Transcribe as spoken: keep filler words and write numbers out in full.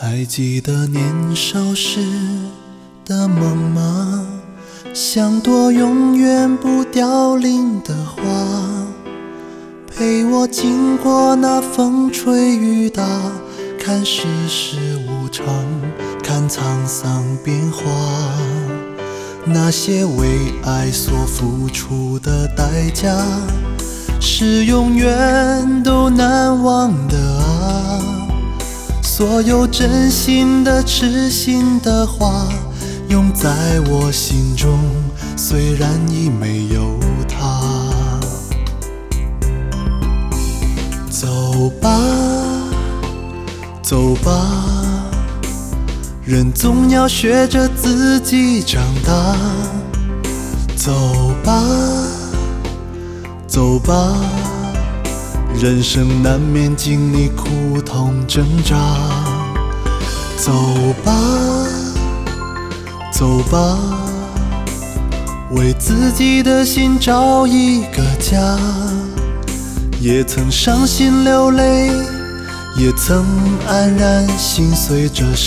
还记得年少时的梦吗？像朵永远不凋零的花，陪我经过那风吹雨打，看世事无常，看沧桑变化。那些为爱所付出的代价，是永远都难忘的啊。所有真心的痴心的话，永在我心中，虽然已没有他。走吧，走吧，人总要学着自己长大。走吧，走吧，人生难免经历苦痛挣扎。走吧，走吧，为自己的心找一个家。也曾伤心流泪，也曾黯然心碎着